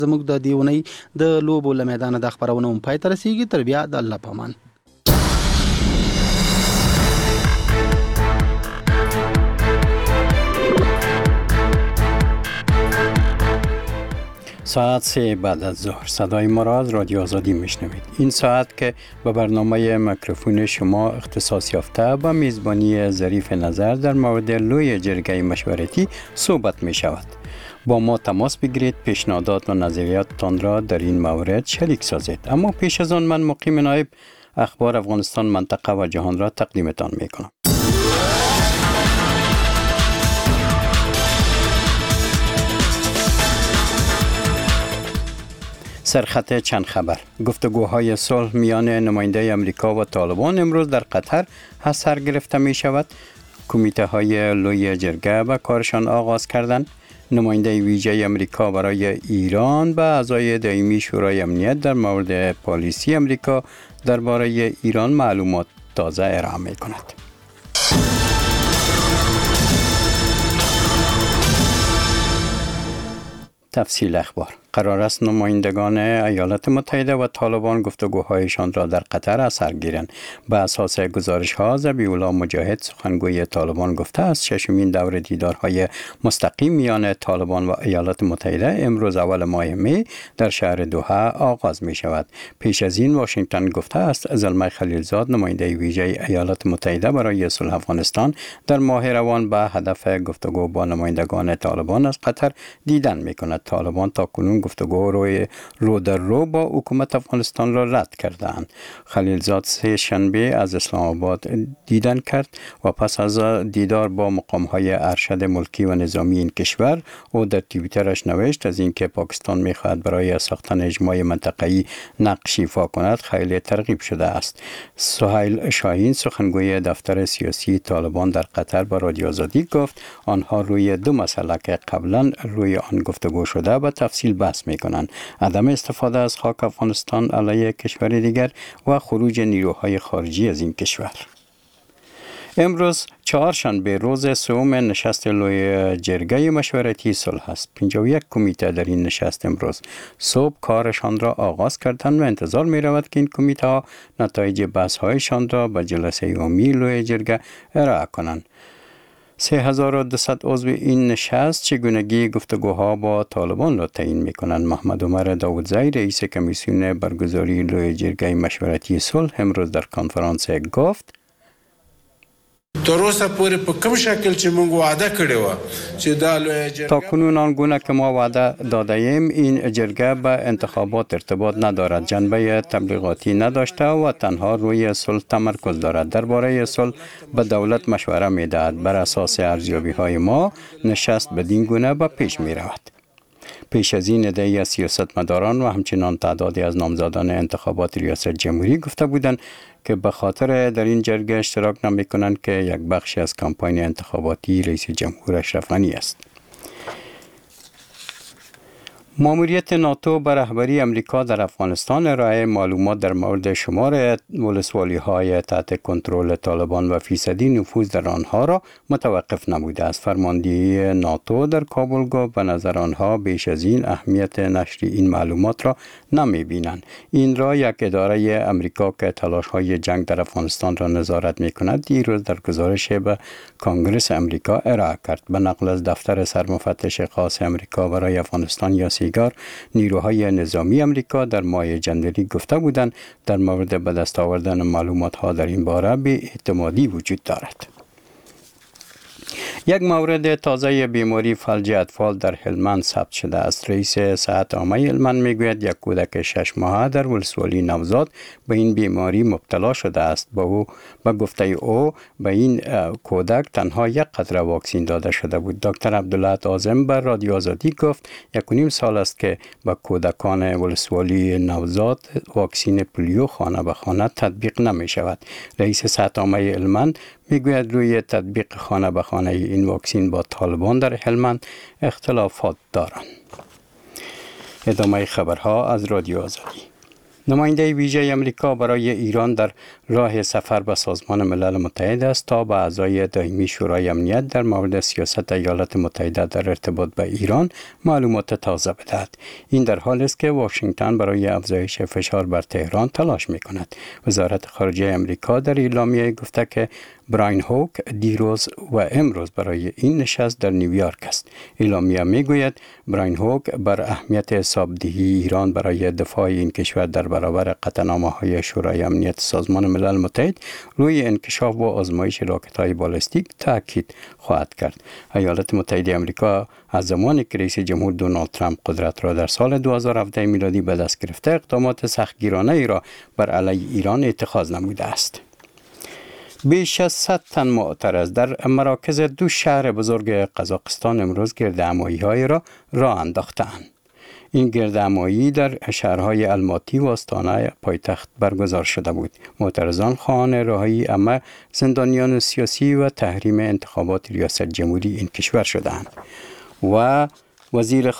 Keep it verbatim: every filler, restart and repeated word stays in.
زموږ د دیونی د لوبو له میدان د خبرونه هم پای ته رسیږي. تر بیا د الله پامان. ساعت سه بعد از ظهر صدای ما را از رادیو آزادی میشنوید. این ساعت که به برنامه میکروفون شما اختصاص یافته با میزبانی ظریف نظر در مورد لوی جرگه مشورتی صحبت می شود. با ما تماس بگیرید، پیشنهادات و نظریاتتان را در این مورد شریک سازید. اما پیش از آن من مقیم نایب اخبار افغانستان، منطقه و جهان را تقدیمتان می کنم. سرخط چند خبر. گفتگوهای صلح میان نماینده امریکا و طالبان امروز در قطر سر گرفته می شود. کمیته های لوی جرگه به کارشان آغاز کردند. نماینده ویژه امریکا برای ایران به اعضای دائمی شورای امنیت در مورد پالیسی امریکا درباره ایران معلومات تازه ارائه می کند. تفصیل اخبار. قرار است نمایندگان ایالات متحده و طالبان گفتگوهایشان را در قطر سر گیرند. به اساس گزارش ها ذبیح الله مجاهد سخنگوی طالبان گفته است ششمین دور دیدارهای مستقیم میان طالبان و ایالات متحده امروز اول ماه می در شهر دوحه آغاز می شود. پیش از این واشنگتن گفته است زلمه خلیلزاد نماینده ویژه ایالات متحده برای صلح افغانستان در ماه روان به هدف گفتگو با نمایندگان طالبان از قطر دیدن می کند. طالبان تاکنون گفتگو روی رو در رو با حکومت افغانستان را رد کردند. خلیلزاد سه شنبه از اسلام آباد دیدن کرد و پس از دیدار با مقام های ارشد ملکی و نظامی این کشور او در توییترش نوشت از اینکه پاکستان میخواهد برای ساختن اجماع منطقه‌ای نقش ایفا کند خیلی ترغیب شده است. سهیل شاهین سخنگوی دفتر سیاسی طالبان در قطر با رادیو آزادی گفت آنها روی دو مسئله که قبلا روی آن گفتگو شده به تفصیل بحث میکنند: عدم استفاده از خاک افغانستان علیه کشور دیگر و خروج نیروهای خارجی از این کشور. امروز چهارشنبه روز سوم نشست لوی جرگه مشورتی صلح است. پنجاه و یک کمیته در این نشست امروز صبح کارشان را آغاز کردند و انتظار می رود که این کمیته ها نتایج بحث هایشان را به جلسه عمومی لوی جرگه ارائه کنند. سه هزار و دویست عضو این نشست چگونگی گفتگوها با طالبان را تعیین می‌کنند. محمد عمر داودزی رئیس کمیسیون برگزاری لوی جرگه مشورتی صلح امروز در کنفرانس گفت تر اوسه پورې په کوم شکل چې موږ وعده کړی و چې دا لوی جرګه تا کنون آنگونه که ما وعده داده ایم این جرگه به انتخابات ارتباط ندارد، جنبه تبلیغاتی نداشته و تنها روی صلح تمرکز دارد. درباره صلح به دولت مشوره می‌دهد. بر اساس ارزیابی‌های ما نشست بدین گونه به پیش می‌رود. پیش از این عده‌ای از سیاستمداران و همچنان تعدادی از نامزدان انتخابات ریاست جمهوری گفته بودند که به خاطر در این جرگه اشتراک نمی کنند که یک بخشی از کمپاین انتخاباتی رئیس جمهور اشرف غنی است. ماموریت ناتو بر رهبری امریکا در افغانستان ارائه معلومات در مورد شمار ولسوالی های تحت کنترل طالبان و فیصدی نفوذ در آنها را متوقف نموده است. فرماندهی ناتو در کابل گفت به نظر آنها بیش از این اهمیت نشر این معلومات را نمی بینند. این را یک اداره امریکا که تلاش های جنگ در افغانستان را نظارت می کند دیروز در گزارش به کنگره امریکا ارائه کرد. به نقل از دفتر سرمفتش خاص امریکا برای افغانستان یا سیگار، نیروهای نظامی امریکا در ماه جنوری گفته بودند در مورد به دست آوردن معلومات ها در این باره بی‌اعتمادی وجود دارد. یک مورد تازه بیماری فلج اطفال در هلمند ثبت شده است. رئیس صحت عامه هلمند میگوید یک کودک شش ماهه در ولسوالی نوزاد به این بیماری مبتلا شده است. با او به گفته او به این کودک تنها یک قطره واکسین داده شده بود. دکتر عبدالله عازم بر رادیو آزادی گفت یک و نیم سال است که به کودکان ولسوالی نوزاد واکسین پولیو خانه به خانه تطبیق نمی شود. رئیس صحت عامه هلمند میگوید روی تطبیق خانه به خانه این واکسین با طالبان در هلمند اختلافات دارند. ادامه خبرها از رادیو آزادی. نماینده ویژه امریکا برای ایران در راه سفر به سازمان ملل متحد است تا به اعضای دائمی شورای امنیت در مورد سیاست ایالات متحده در ارتباط به ایران معلومات تازه بدهد. این در حالی است که واشنگتن برای افزایش فشار بر تهران تلاش می‌کند. وزارت خارجه امریکا در اعلامیه گفته که براین هوک دیروز و امروز برای این نشست در نیویورک است. اعلامیه میگوید براین هوک بر اهمیت حسابدهی ایران برای دفاع این کشور در برابر قطعنامه‌های شورای امنیت سازمان ملل متحد روی انکشاف و آزمایش راکت‌های بالستیک تاکید خواهد کرد. ایالات متحده آمریکا از زمانی که رئیس جمهور دونالد ترامپ قدرت را در سال دو هزار و هفده میلادی به دست گرفته اقدامات سختگیرانه ای را بر علیه ایران اتخاذ نموده است. بیش از صد تن معترض در مراکز دو شهر بزرگ قزاقستان امروز گردهمایی‌های را راه انداختند. این گردهمایی در شهرهای الماتی و آستانه پایتخت برگزار شده بود. معترضان خواهان رهایی همه زندانیان سیاسی و تحریم انتخابات ریاست جمهوری این کشور شدند. و وزیر